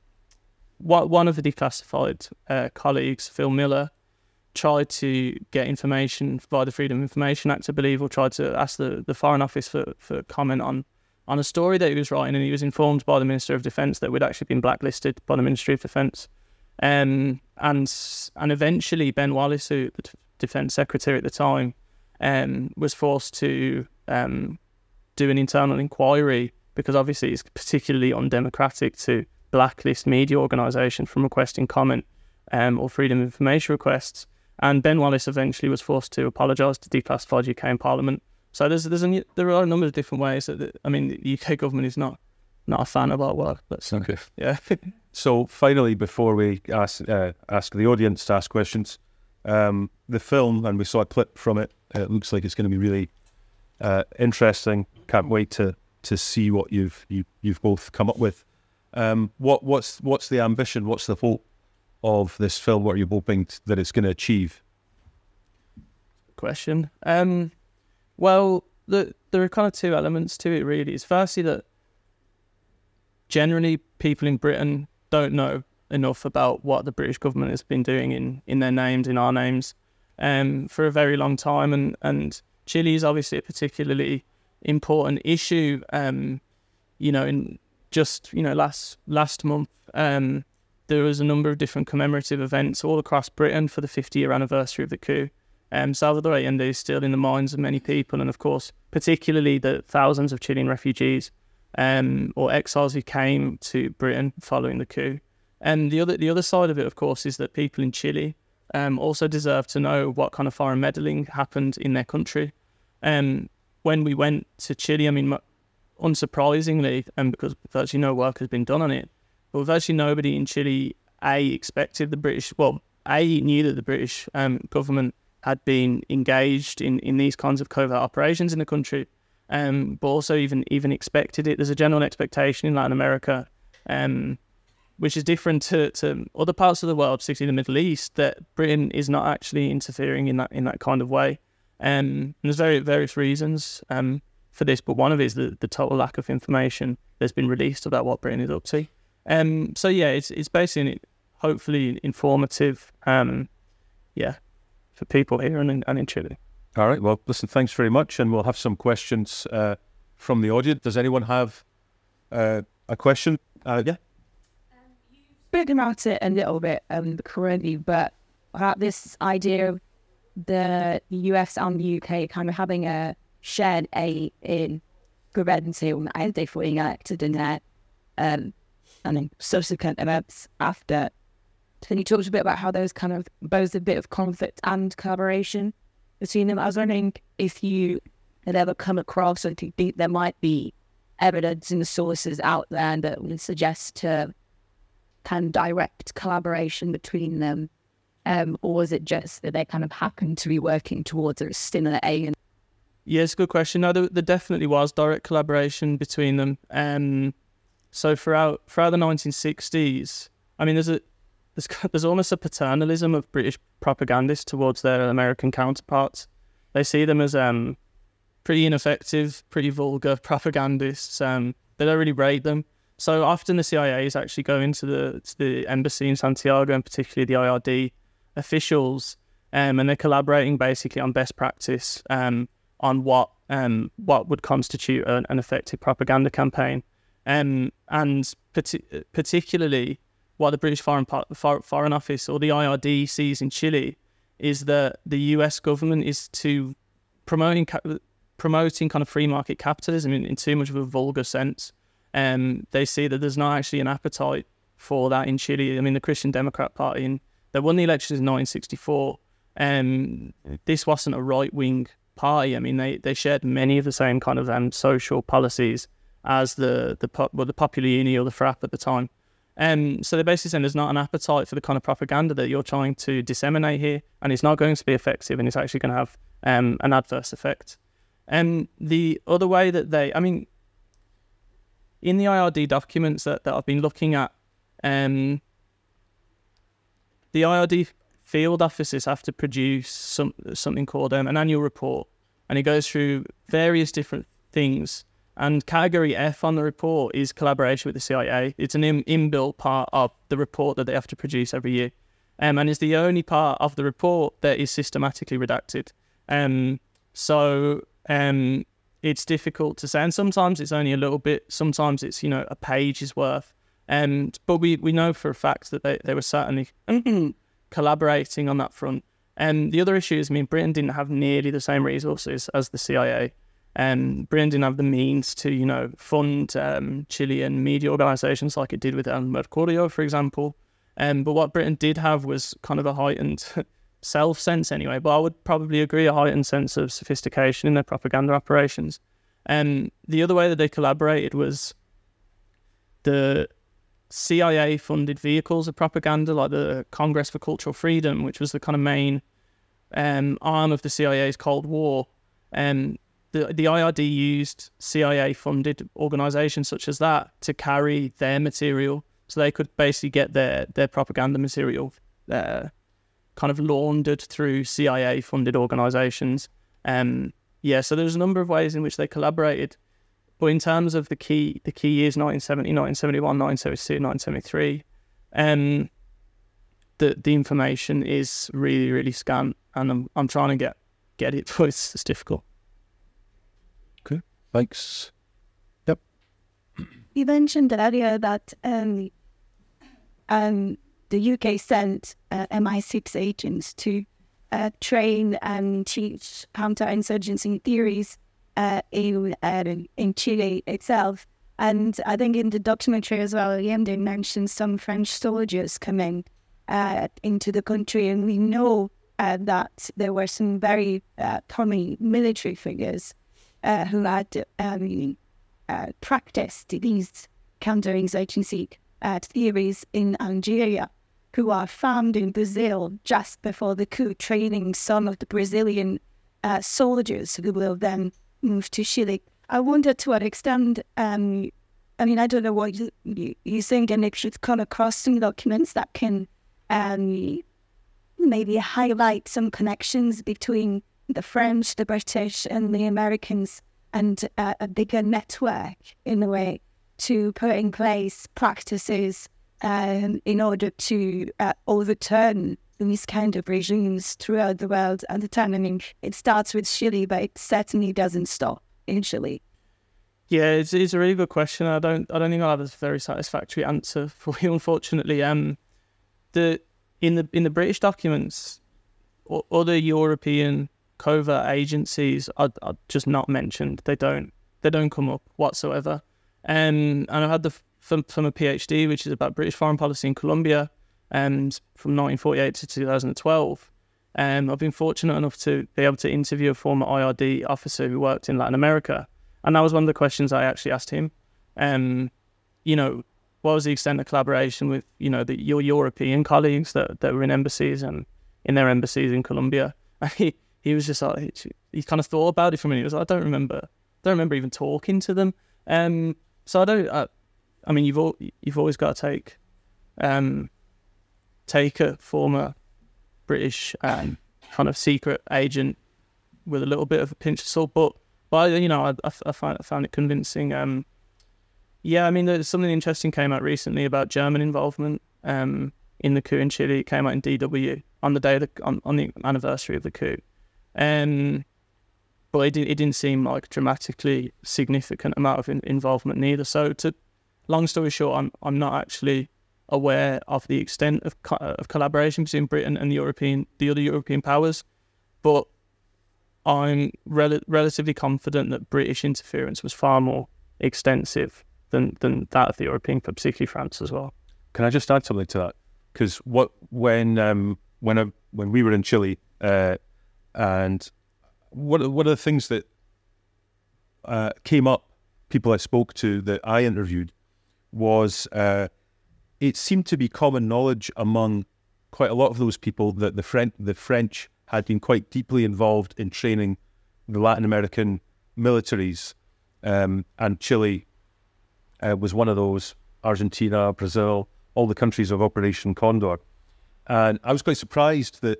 what, one of the declassified uh, colleagues, Phil Miller, tried to get information via the Freedom of Information Act, I believe, or tried to ask the, the Foreign Office for, for comment on, on a story that he was writing, and he was informed by the Minister of Defence that we'd actually been blacklisted by the Ministry of Defence. Um, and and eventually Ben Wallace, who the Defence Secretary at the time, um, was forced to um, do an internal inquiry, because obviously it's particularly undemocratic to blacklist media organisations from requesting comment um, or freedom of information requests. And Ben Wallace eventually was forced to apologise to Declassified U K in Parliament. So there's there's a, there are a number of different ways that, the, I mean, the U K government is not not a fan of our work. But Okay. Yeah. So finally, before we ask uh, ask the audience to ask questions, um, the film, and we saw a clip from it. It looks like it's going to be really uh, interesting. Can't wait to to see what you've you, you've both come up with. Um, what what's what's the ambition? What's the hope of this film? What are you hoping t- that it's going to achieve? Question. Um, well, the, there are kind of two elements to it, really. It's firstly that generally people in Britain don't know enough about what the British government has been doing in, in their names, in our names, um, for a very long time. And, and Chile is obviously a particularly important issue. Um, you know, in just, you know, last last month, um, there was a number of different commemorative events all across Britain for the fifty-year anniversary of the coup. Um, Salvador Allende is still in the minds of many people, and of course, particularly the thousands of Chilean refugees um, or exiles who came to Britain following the coup. And the other the other side of it, of course, is that people in Chile um, also deserve to know what kind of foreign meddling happened in their country. Um, when we went to Chile, I mean, unsurprisingly, and because virtually no work has been done on it, but virtually nobody in Chile, A, expected the British, well, A, knew that the British um, government had been engaged in, in these kinds of covert operations in the country, um, but also even even expected it. There's a general expectation in Latin America, um, which is different to, to other parts of the world, particularly the Middle East, that Britain is not actually interfering in that in that kind of way. Um, and there's very various reasons um, for this, but one of it is the, the total lack of information that's been released about what Britain is up to. Um, so yeah, it's it's basically hopefully informative, um, yeah, for people here and in, and in Chile. All right. Well, listen, thanks very much, and we'll have some questions uh, from the audience. Does anyone have uh, a question? Uh, yeah. Um, you've spoken about it a little bit um, currently, but about this idea of the U S and the U K kind of having a shared aim in preventing and being acted in that. Um, and then subsequent events after. Can you talk a bit about how those kind of both a bit of conflict and collaboration between them? I was wondering if you had ever come across or if you think there might be evidence in the sources out there that would suggest to kind of direct collaboration between them, um, or is it just that they kind of happen to be working towards a similar aim? Yeah, it's a good question. No, there, there definitely was direct collaboration between them. Um, So throughout throughout the nineteen sixties, I mean, there's a there's there's almost a paternalism of British propagandists towards their American counterparts. They see them as um pretty ineffective, pretty vulgar propagandists. Um, they don't really rate them. So often the C I A is actually going to the to the embassy in Santiago, and particularly the I R D officials, um, and they're collaborating basically on best practice. Um, on what um, what would constitute an, an effective propaganda campaign. Um, and partic- particularly what the British Foreign, po- For- Foreign Office or the I R D sees in Chile is that the U S government is to promoting ca- promoting kind of free market capitalism in, in too much of a vulgar sense. Um, they see that there's not actually an appetite for that in Chile. I mean, the Christian Democrat Party, in, they won the elections in nineteen sixty-four. Um, this wasn't a right-wing party. I mean, they, they shared many of the same kind of um, social policies as the the well, the Popular Uni or the FRAP at the time. Um, so they're basically saying there's not an appetite for the kind of propaganda that you're trying to disseminate here, and it's not going to be effective, and it's actually going to have um, an adverse effect. And um, the other way that they, I mean, in the I R D documents that, that I've been looking at, um, the I R D field officers have to produce some something called um, an annual report, and it goes through various different things. And category F on the report is collaboration with the C I A. It's an in- inbuilt part of the report that they have to produce every year. Um, and it's the only part of the report that is systematically redacted. Um, so um, it's difficult to say. And sometimes it's only a little bit. Sometimes it's, you know, a page is worth. Um, but we, we know for a fact that they, they were certainly collaborating on that front. And the other issue is, I mean, Britain didn't have nearly the same resources as the C I A. Um, Britain didn't have the means to, you know, fund um, Chilean media organisations like it did with El Mercurio, for example. Um, but what Britain did have was kind of a heightened self-sense anyway, but I would probably agree, a heightened sense of sophistication in their propaganda operations. Um, the other way that they collaborated was the C I A-funded vehicles of propaganda, like the Congress for Cultural Freedom, which was the kind of main um, arm of the C I A's Cold War. Um, The, the I R D used C I A-funded organisations such as that to carry their material, so they could basically get their, their propaganda material uh, kind of laundered through C I A-funded organisations. Um, yeah, so there's a number of ways in which they collaborated. But in terms of the key the key years, nineteen seventy, nineteen seventy-one, nineteen seventy-two, nineteen seventy-three, um, the the information is really, really scant, and I'm I'm trying to get, get it, but it's, it's difficult. Thanks. Yep. You mentioned earlier that um, um, the U K sent uh, M I six agents to uh, train and teach counterinsurgency theories uh, in uh, in Chile itself. And I think in the documentary as well, Allende mentioned some French soldiers coming uh, into the country, and we know uh, that there were some very uh, prominent military figures Uh, who had um, uh, practiced these counterinsurgency uh, theories in Algeria, who are found in Brazil just before the coup, training some of the Brazilian uh, soldiers who will then move to Chile. I wonder to what extent, um, I mean, I don't know what you, you, you think, and if you've come across some documents that can um, maybe highlight some connections between the French, the British, and the Americans, and uh, a bigger network in a way to put in place practices um, in order to uh, overturn these kind of regimes throughout the world at the time. I mean, it starts with Chile, but it certainly doesn't stop in Chile. Yeah, it's, it's a really good question. I don't I don't think I have a very satisfactory answer for you, unfortunately. Um, the in the in the British documents, o- other European covert agencies are, are just not mentioned. They don't they don't come up whatsoever. Um, and I had the from, from a PhD, which is about British foreign policy in Colombia, and from nineteen forty-eight to two thousand twelve. Um, I've been fortunate enough to be able to interview a former I R D officer who worked in Latin America, and that was one of the questions I actually asked him. Um, you know, what was the extent of collaboration with, you know, the, your European colleagues that, that were in embassies and in their embassies in Colombia? And he, he was just like, he, he kind of thought about it for a minute. He was like, I don't remember, don't remember even talking to them. Um, so I don't, I, I mean, you've all, you've always got to take, um, take a former British um, kind of secret agent with a little bit of a pinch of salt, but, but you know, I, I, I, found, I found it convincing. Um, yeah, I mean, there's something interesting came out recently about German involvement um, in the coup in Chile. It came out in D W on the day of the, on, on the anniversary of the coup. Um, but it, did, it didn't seem like dramatically significant amount of in, involvement neither. So, to long story short, I'm I'm not actually aware of the extent of co- of collaboration between Britain and the European the other European powers, but I'm rel- relatively confident that British interference was far more extensive than than that of the European, particularly France as well. Can I just add something to that? Because what when um, when I, when we were in Chile, uh, and one one of the things that uh, came up, people I spoke to that I interviewed, was uh, it seemed to be common knowledge among quite a lot of those people that the French the French had been quite deeply involved in training the Latin American militaries, um, and Chile uh, was one of those. Argentina, Brazil, all the countries of Operation Condor, and I was quite surprised that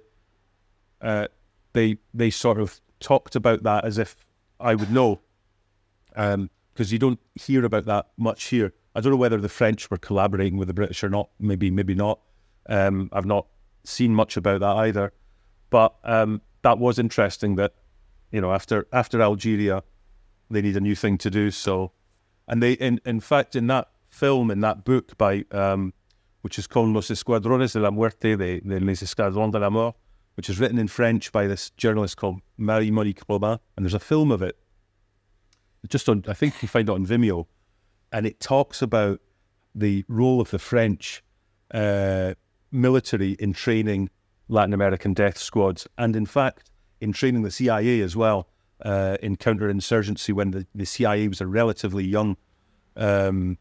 uh, they they sort of talked about that as if I would know, because um, you don't hear about that much here. I don't know whether the French were collaborating with the British or not. Maybe, maybe not. Um, I've not seen much about that either. But um, that was interesting that, you know, after after Algeria, they need a new thing to do. So, and they, in in fact, in that film, in that book by, um, which is called Los Escuadrones de la Muerte, de, de Les Escadrons de la Mort, which is written in French by this journalist called Marie-Monique Robin, and there's a film of it. Just on, I think you can find it on Vimeo. And it talks about the role of the French uh, military in training Latin American death squads, and in fact, in training the C I A as well, uh, in counterinsurgency when the, the C I A was a relatively young um,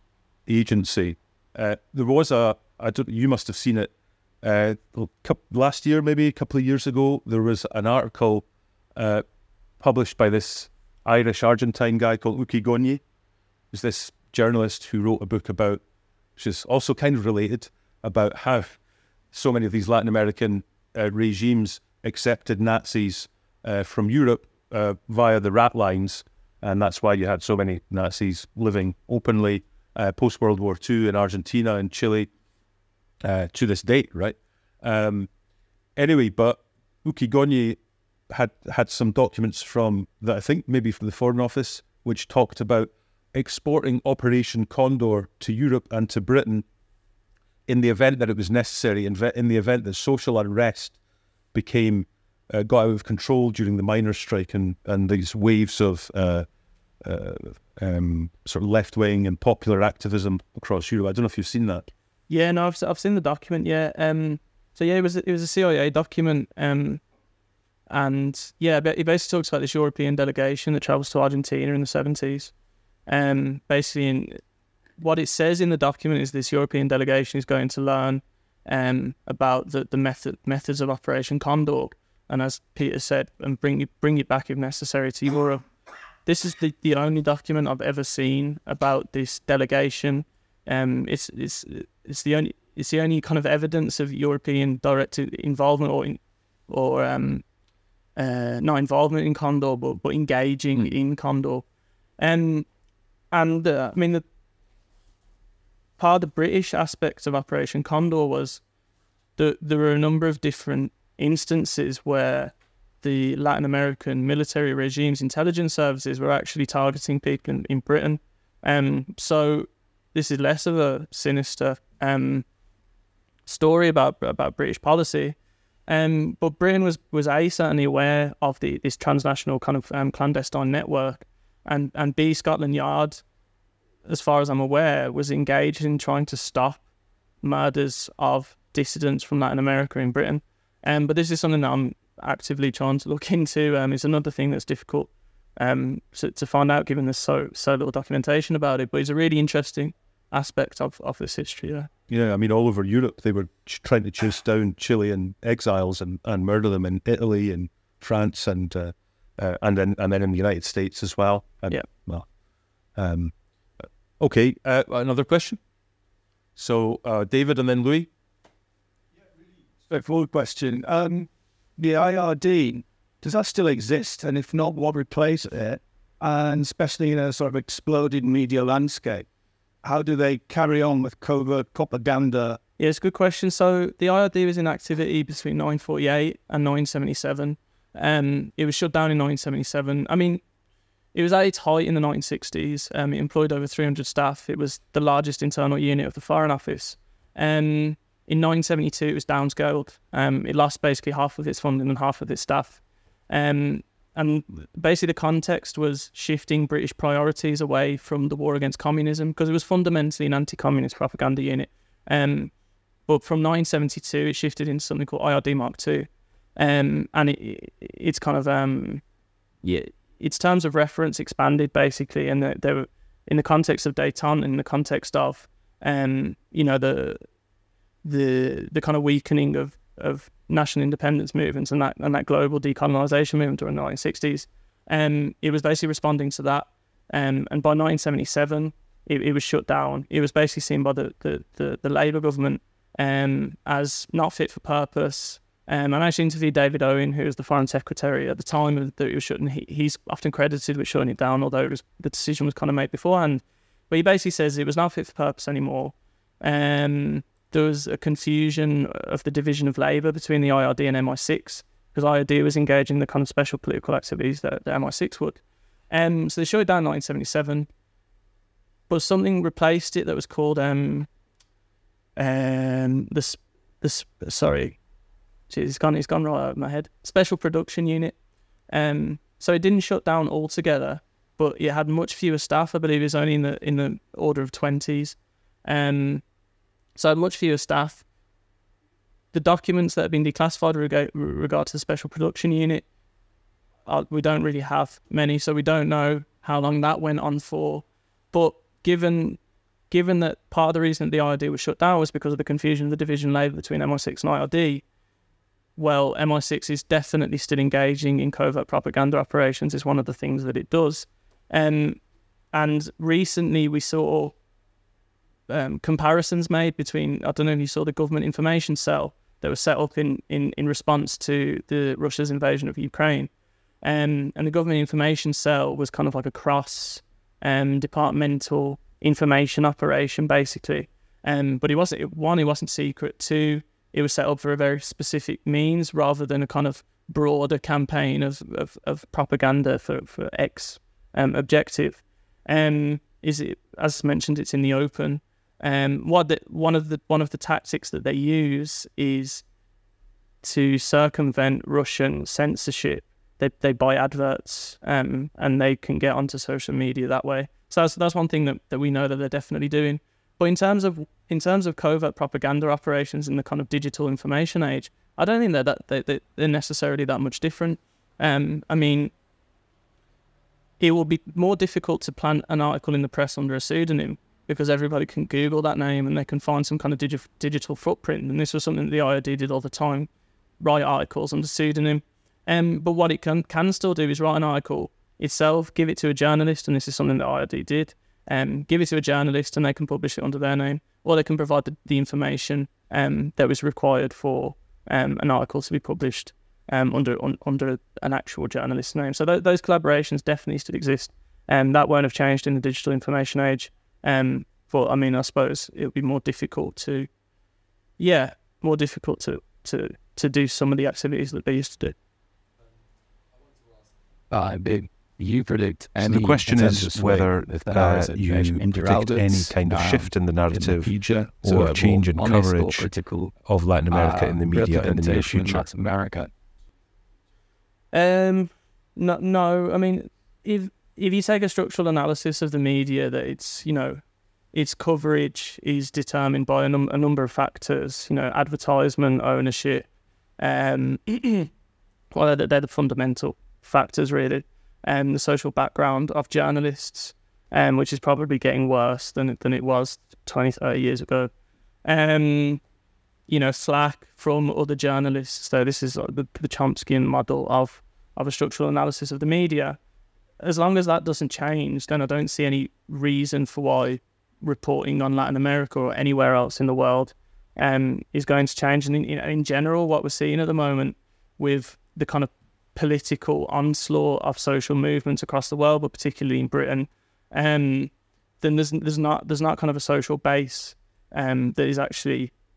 agency. Uh, there was a, I don't, you must have seen it, uh, last year, maybe a couple of years ago, there was an article uh, published by this Irish-Argentine guy called Uki Gonyi. There's this journalist who wrote a book about, which is also kind of related, about how so many of these Latin American uh, regimes accepted Nazis uh, from Europe uh, via the rat lines, and that's why you had so many Nazis living openly uh, post-World War Two in Argentina and Chile uh, to this date, right? Um, anyway, but Uki Gonyi had, had some documents from, that I think maybe from the Foreign Office, which talked about exporting Operation Condor to Europe and to Britain in the event that it was necessary, in, in the event that social unrest became, uh, got out of control during the miners' strike and, and these waves of uh, uh, um, sort of left-wing and popular activism across Europe. I don't know if you've seen that. Yeah, no, I've I've seen the document. Yeah, um, so yeah, it was it was a C I A document, um, and yeah, it basically talks about this European delegation that travels to Argentina in the seventies. Um, basically, in, what it says in the document is this European delegation is going to learn um, about the, the method methods of Operation Condor, and as Peter said, and bring it bring it back if necessary to Europe. This is the, the only document I've ever seen about this delegation. Um, it's it's it's the only it's the only kind of evidence of European direct involvement or in, or um, uh, not involvement in Condor, but but engaging mm. in Condor, and and uh, I mean the part of the British aspects of Operation Condor was that there were a number of different instances where the Latin American military regimes, intelligence services were actually targeting people in, in Britain. Um, so this is less of a sinister um, story about about British policy. Um, but Britain was, was A, certainly aware of the this transnational kind of um, clandestine network, and, and B, Scotland Yard, as far as I'm aware, was engaged in trying to stop murders of dissidents from Latin America in Britain. Um, but this is something that I'm actively trying to look into. Um, it's another thing that's difficult um, to, to find out, given there's so so little documentation about it. But it's a really interesting aspect of, of this history. Yeah. Yeah, I mean, all over Europe, they were ch- trying to chase down Chilean exiles and, and murder them in Italy and France and uh, uh, and then and then in the United States as well. And, yeah. Well, um, okay. Uh, another question. So, uh, David and then Louis. Yeah, really straightforward question. Um, the I R D, does that still exist? And if not, what replaces it? And especially in a sort of exploded media landscape, how do they carry on with covert propaganda? Yeah, it's a good question. So the I R D was in activity between nineteen forty-eight and nineteen seventy-seven. Um, it was shut down in nineteen seventy-seven. I mean, it was at its height in the nineteen sixties. Um, it employed over three hundred staff. It was the largest internal unit of the Foreign Office. Um, in nineteen seventy-two, it was downscaled. Um, it lost basically half of its funding and half of its staff. Um, and basically the context was shifting British priorities away from the war against communism, because it was fundamentally an anti-communist propaganda unit. Um, but from nineteen seventy-two, it shifted into something called I R D Mark two. Um, and it, it, it's kind of... Um, yeah. Its terms of reference expanded basically, and they, they were in the context of détente, in the context of, um, you know, the the the kind of weakening of, of national independence movements and that and that global decolonisation movement during the nineteen sixties. Um, it was basically responding to that, um, and by nineteen seventy-seven, it, it was shut down. It was basically seen by the the, the, the Labour government um, as not fit for purpose. Um, and I actually interviewed David Owen, who was the Foreign Secretary at the time that it was shutting. He, he's often credited with shutting it down, although it was, the decision was kind of made beforehand. But he basically says it was not fit for purpose anymore. Um, there was a confusion of the division of labour between the I R D and M I six, because I R D was engaging in the kind of special political activities that the M I six would. Um, so they shut it down in nineteen seventy-seven. But something replaced it that was called um, um, the the sorry. Jeez, it's gone, it's gone right out of my head. Special Production Unit. Um, so it didn't shut down altogether, but it had much fewer staff. I believe it's only in the in the order of twenties. Um, so it had much fewer staff. The documents that have been declassified with regard, with regard to the Special Production Unit, uh, we don't really have many, so we don't know how long that went on for. But given given that part of the reason that the I R D was shut down was because of the confusion of the division labour between M I six and I R D, well, M I six is definitely still engaging in covert propaganda operations. Is one of the things that it does. Um, and recently we saw um, comparisons made between, I don't know if you saw the government information cell that was set up in, in, in response to the Russia's invasion of Ukraine. Um, and the government information cell was kind of like a cross um, departmental information operation, basically. Um, but it wasn't, one, it wasn't secret. Two, it was set up for a very specific means rather than a kind of broader campaign of, of, of propaganda for, for X um, objective. Um, is it, as mentioned, it's in the open. Um, what the, one of the one of the tactics that they use is to circumvent Russian censorship. They they buy adverts um, and they can get onto social media that way. So that's that's one thing that, that we know that they're definitely doing. But in terms of in terms of covert propaganda operations in the kind of digital information age, I don't think they're that they, they're necessarily that much different. Um, I mean, it will be more difficult to plant an article in the press under a pseudonym because everybody can Google that name and they can find some kind of digi- digital footprint. And this was something that the I R D did all the time, write articles under pseudonym. Um, but what it can can still do is write an article itself, give it to a journalist, and this is something that I R D did. Um, give it to a journalist and they can publish it under their name, or they can provide the, the information um, that was required for um, an article to be published um, under un, under an actual journalist's name. So th- those collaborations definitely still exist, and um, that won't have changed in the digital information age. Um, but I mean, I suppose it would be more difficult to, yeah, more difficult to to to do some of the activities that they used to do. Uh, big. You predict any... So the question is whether uh, you predict any kind of um, shift in the narrative in the future, or so a change in coverage critical, of Latin America uh, in the media in the near representation in future. Latin America. Um, no, no. I mean, if if you take a structural analysis of the media, that it's, you know, its coverage is determined by a, num- a number of factors. You know, advertisement, ownership. Um, well, they're, they're the fundamental factors, really. Um, the social background of journalists, um, which is probably getting worse than than it was twenty, thirty years ago. Um, you know, slack from other journalists. So this is the, the Chomskyan model of, of a structural analysis of the media. As long as that doesn't change, then I don't see any reason for why reporting on Latin America or anywhere else in the world um, is going to change. And in, in, in general, what we're seeing at the moment with the kind of political onslaught of social movements across the world, but particularly in Britain, um, then there's there's not there's not kind of a social base um, that is actually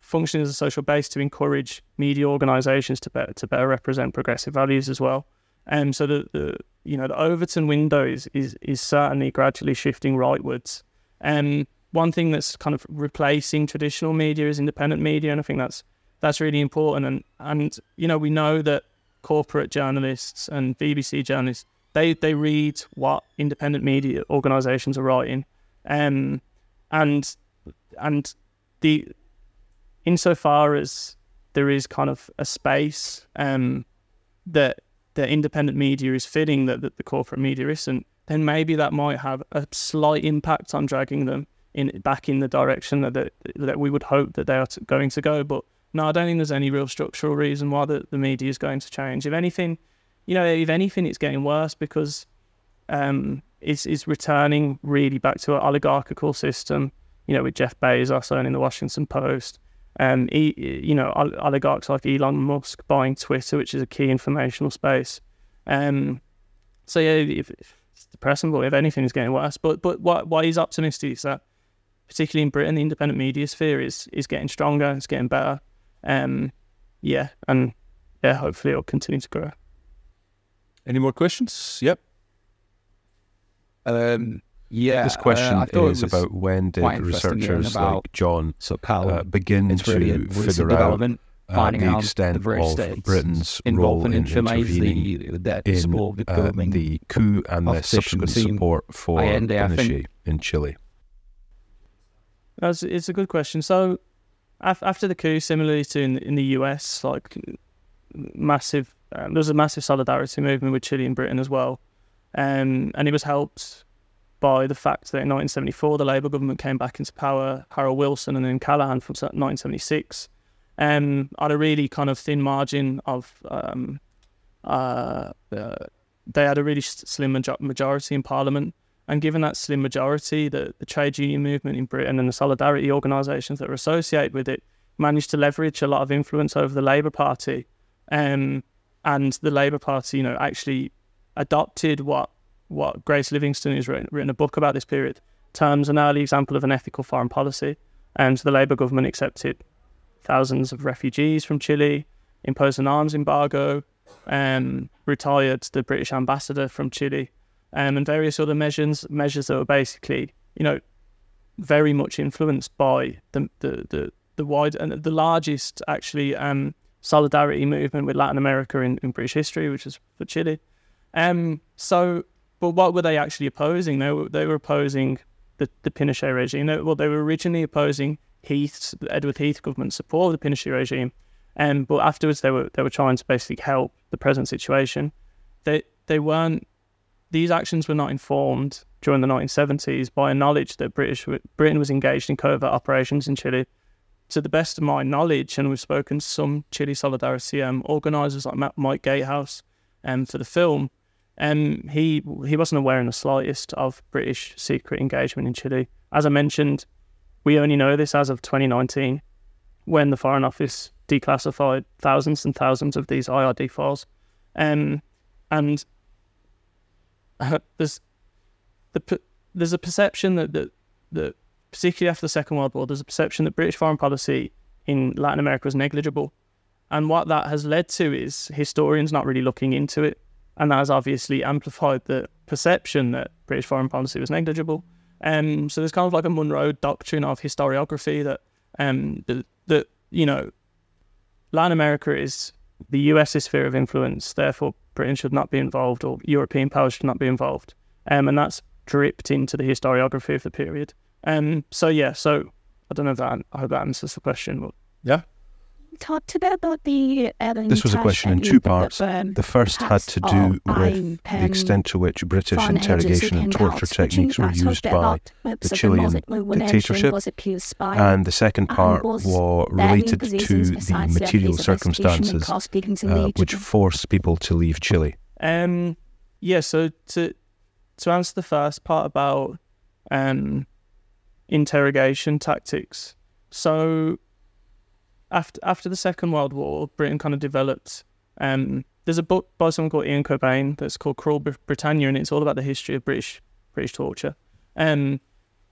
functioning as a social base to encourage media organisations to better to better represent progressive values as well. And um, so the, the you know the Overton window is is, is certainly gradually shifting rightwards. And um, one thing that's kind of replacing traditional media is independent media, and I think that's that's really important. And and you know we know that corporate journalists and B B C journalists they they read what independent media organisations are writing, um, and and the insofar as there is kind of a space um, that the independent media is filling that, that the corporate media isn't, then maybe that might have a slight impact on dragging them in back in the direction that that, that we would hope that they are to, going to go. But no, I don't think there's any real structural reason why the, the media is going to change. If anything, you know, if anything, it's getting worse because um, it's, it's returning really back to an oligarchical system, you know, with Jeff Bezos owning the Washington Post. Um, he, you know, oligarchs like Elon Musk buying Twitter, which is a key informational space. Um, so yeah, if, if it's depressing, but if anything, it's getting worse. But but what, why he's optimistic is that, particularly in Britain, the independent media sphere is is getting stronger, it's getting better. Um, yeah, and yeah, hopefully it'll continue to grow. Any more questions? Yep. Um. Yeah, this question uh, is about when did researchers like John so Cal, uh, begin it's to really figure out uh, the extent the of Britain's role in intervening the, in uh, the coup and the subsequent support for Pinochet in Chile? That's, it's a good question. So af- after the coup, similarly to in, in the U S, like massive, um, there was a massive solidarity movement with Chile and Britain as well, um, and it was helped by the fact that in nineteen seventy-four the Labour government came back into power, Harold Wilson and then Callaghan from nineteen seventy-six, um, on a really kind of thin margin of, um, uh, uh, they had a really slim major- majority in Parliament, and given that slim majority, the, the trade union movement in Britain and the solidarity organisations that were associated with it managed to leverage a lot of influence over the Labour Party, um, and the Labour Party, you know, actually adopted what what Grace Livingston has written, written a book about this period, terms an early example of an ethical foreign policy. And the Labour government accepted thousands of refugees from Chile, imposed an arms embargo, um, retired the British ambassador from Chile, um, and various other measures measures that were basically, you know, very much influenced by the the the, the wide and the largest actually um, solidarity movement with Latin America in, in British history, which is for Chile. Um, so. But what were they actually opposing? They were, they were opposing the, the Pinochet regime. They, well, they were originally opposing Heath's, the Edward Heath government's support of the Pinochet regime, um, but afterwards they were they were trying to basically help the present situation. They they weren't. These actions were not informed during the nineteen seventies by a knowledge that British Britain was engaged in covert operations in Chile. To the best of my knowledge, and we've spoken to some Chile Solidarity um, organisers like Mike Gatehouse um, for the film. Um, he he wasn't aware in the slightest of British secret engagement in Chile. As I mentioned, we only know this as of twenty nineteen, when the Foreign Office declassified thousands and thousands of these I R D files. Um, and uh, there's the there's a perception that, that that particularly after the Second World War, there's a perception that British foreign policy in Latin America was negligible, and what that has led to is historians not really looking into it. And that has obviously amplified the perception that British foreign policy was negligible. Um, so there's kind of like a Monroe doctrine of historiography that, um, that, that, you know, Latin America is the US's sphere of influence, therefore Britain should not be involved or European powers should not be involved. Um, and that's dripped into the historiography of the period. Um, so, yeah, so I don't know if that, I hope that answers the question. But yeah. Talked about the um, this was a question in two parts. The first had to do with the extent to which British interrogation and torture techniques were used by the Chilean dictatorship, and the second part was related to the material circumstances uh, which forced people to leave Chile. Um, yeah, so to to answer the first part about um, interrogation tactics, so. After after the Second World War, Britain kind of developed. Um, there's a book by someone called Ian Cobain that's called Cruel Britannia, and it's all about the history of British British torture. Um,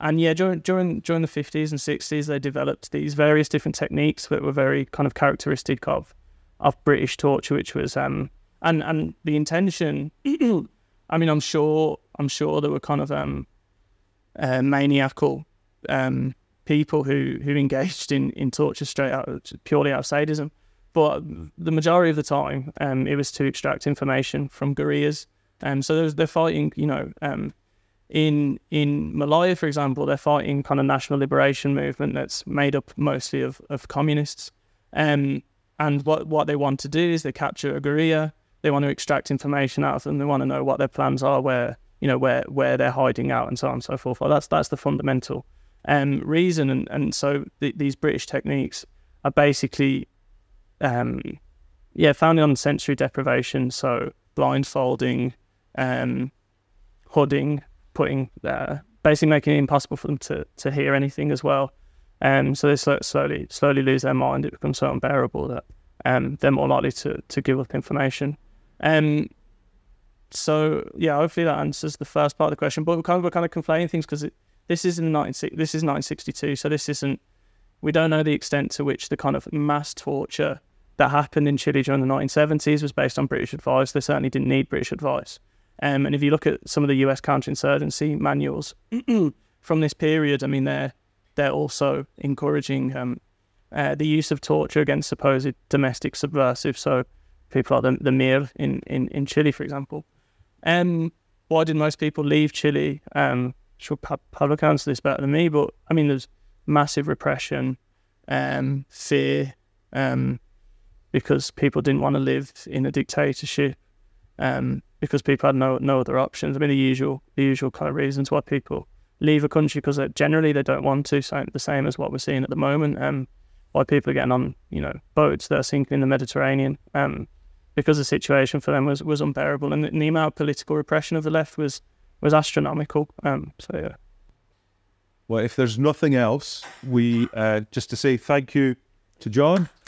and yeah, during during during the fifties and sixties, they developed these various different techniques that were very kind of characteristic of of British torture, which was um and and the intention. I mean, I'm sure I'm sure there were kind of um uh, maniacal um people who who engaged in in torture straight out purely out of sadism, but the majority of the time, um, it was to extract information from guerrillas. Um, so they're fighting, you know, um, in in Malaya, for example, they're fighting kind of national liberation movement that's made up mostly of, of communists. Um, and what, what they want to do is they capture a guerrilla, they want to extract information out of them, they want to know what their plans are, where, you know, where, where they're hiding out and so on and so forth. Well, that's that's the fundamental um, reason. And, and so th- these British techniques are basically, um, yeah, founded on sensory deprivation, so blindfolding, um, hooding, putting, uh, basically making it impossible for them to, to hear anything as well. Um, so they sl- slowly slowly lose their mind. It becomes so unbearable that um, they're more likely to, to give up information. Um, so yeah, hopefully that answers the first part of the question. But we're kind of, we're kind of conflating things because this is in nineteen this is nineteen sixty-two. So this isn't. We don't know the extent to which the kind of mass torture that happened in Chile during the nineteen seventies was based on British advice. They certainly didn't need British advice. Um, and if you look at some of the U S counterinsurgency manuals from this period, I mean, they're they're also encouraging um, uh, the use of torture against supposed domestic subversives. So people like the, the M I R in, in, in Chile, for example. Um, why did most people leave Chile? Um, sure, Pablo can answer this better than me, but I mean, there's massive repression, um, fear, um, because people didn't want to live in a dictatorship, um, because people had no no other options. I mean, the usual the usual kind of reasons why people leave a country, because generally they don't want to, so the same as what we're seeing at the moment. Um, why people are getting on, you know, boats that are sinking in the Mediterranean, um, because the situation for them was, was unbearable, and the, and the amount of political repression of the left was was astronomical. Um, so yeah. Well, if there's nothing else, we uh, just to say thank you to John,